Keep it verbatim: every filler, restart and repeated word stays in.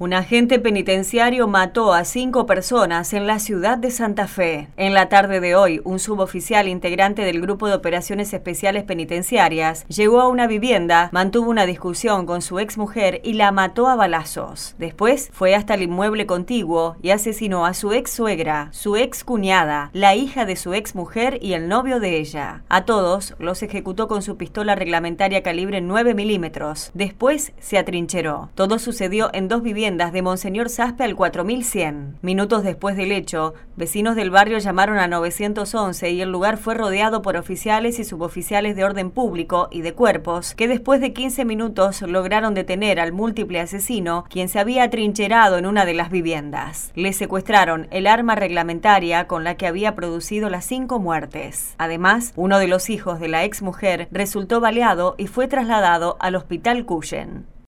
Un agente penitenciario mató a cinco personas en la ciudad de Santa Fe. En la tarde de hoy, un suboficial integrante del Grupo de Operaciones Especiales Penitenciarias llegó a una vivienda, mantuvo una discusión con su exmujer y la mató a balazos. Después fue hasta el inmueble contiguo y asesinó a su ex suegra, su ex cuñada, la hija de su exmujer y el novio de ella. A todos los ejecutó con su pistola reglamentaria calibre nueve milímetros. Después se atrincheró. Todo sucedió en dos viviendas de Monseñor Saspe al cuatro mil cien. Minutos después del hecho, vecinos del barrio llamaron a nueve once y el lugar fue rodeado por oficiales y suboficiales de orden público y de cuerpos, que después de quince minutos lograron detener al múltiple asesino, quien se había atrincherado en una de las viviendas. Le secuestraron el arma reglamentaria con la que había producido las cinco muertes. Además, uno de los hijos de la exmujer resultó baleado y fue trasladado al Hospital Cuyen.